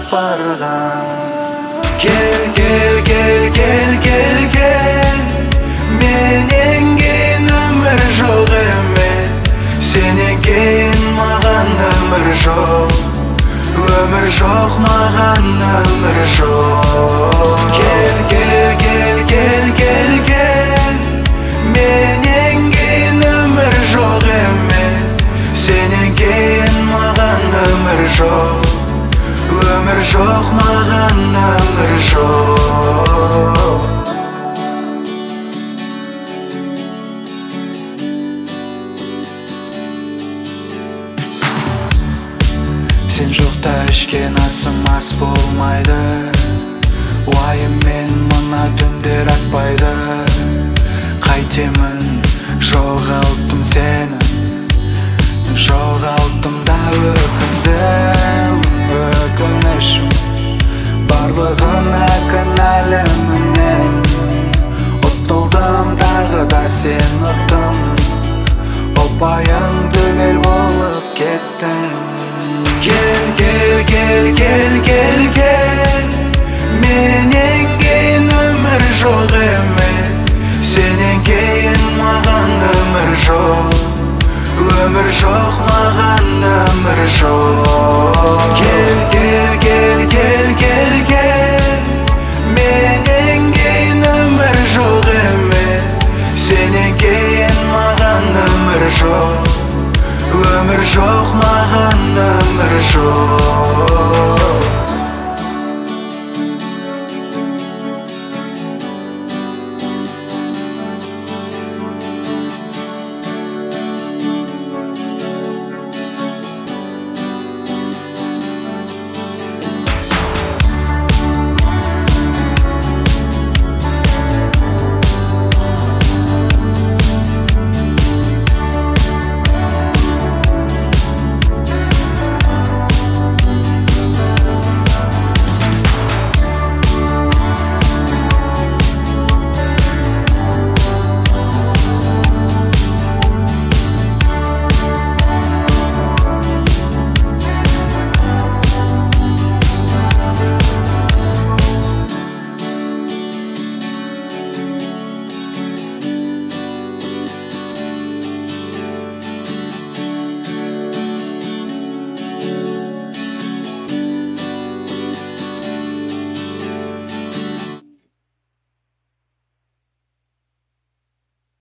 барган. Кел, кел, кел, кел, кел, кел, менен кийин өмүр жок эмес, сенен кийин маган өмүр жок, өмүр жок маган өмүр жок. Кел, кел, кел, кел, кел, кел, менен кийин өмүр жок эмес, сенен кийин маган өмүр жок, өмүр жок маган өмүр жок. Сен жокта ишке насым ас болмайды, уайым мен мына түндөр атпайды. Кайтемин, жоголттум сени, жоголттум да өкүндүм.